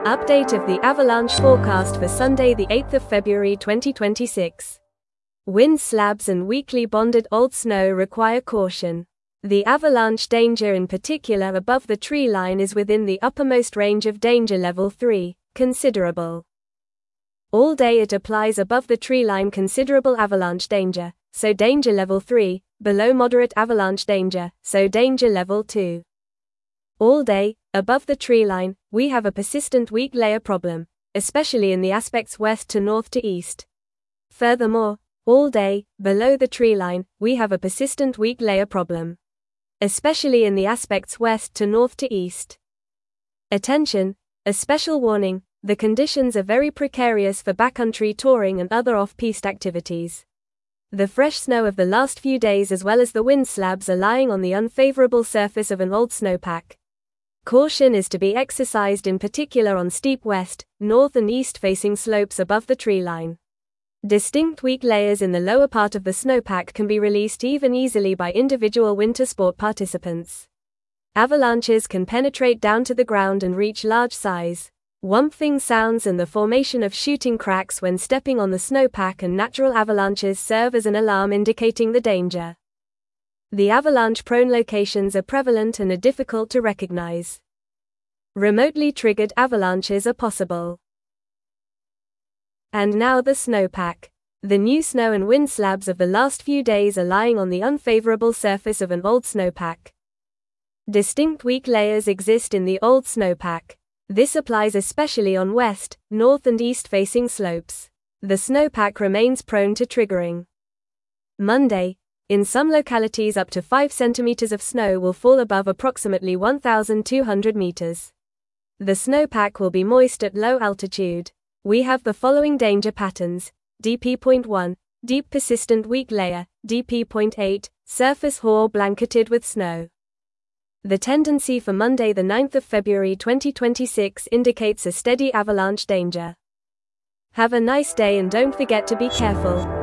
Update of the avalanche forecast for Sunday the 8th of February 2026. Wind slabs and weakly bonded old snow require caution. The avalanche danger in particular above the tree line is within the uppermost range of danger level 3, considerable. All day it applies above the tree line considerable avalanche danger, so danger level 3, below moderate avalanche danger, so danger level 2. All day, above the tree line, we have a persistent weak layer problem, especially in the aspects west to north to east. Furthermore, all day, below the tree line, we have a persistent weak layer problem, especially in the aspects west to north to east. Attention, a special warning, the conditions are very precarious for backcountry touring and other off-piste activities. The fresh snow of the last few days as well as the wind slabs are lying on the unfavorable surface of an old snowpack. Caution is to be exercised in particular on steep west, north and east-facing slopes above the tree line. Distinct weak layers in the lower part of the snowpack can be released even easily by individual winter sport participants. Avalanches can penetrate down to the ground and reach large size. Whumping sounds and the formation of shooting cracks when stepping on the snowpack and natural avalanches serve as an alarm indicating the danger. The avalanche-prone locations are prevalent and are difficult to recognize. Remotely triggered avalanches are possible. And now the snowpack. The new snow and wind slabs of the last few days are lying on the unfavorable surface of an old snowpack. Distinct weak layers exist in the old snowpack. This applies especially on west, north and east-facing slopes. The snowpack remains prone to triggering. Monday, in some localities up to 5 centimeters of snow will fall above approximately 1,200 meters. The snowpack will be moist at low altitude. We have the following danger patterns: DP.1, deep persistent weak layer, DP.8, surface hoar blanketed with snow. The tendency for Monday the 9th of February 2026 indicates a steady avalanche danger. Have a nice day and don't forget to be careful.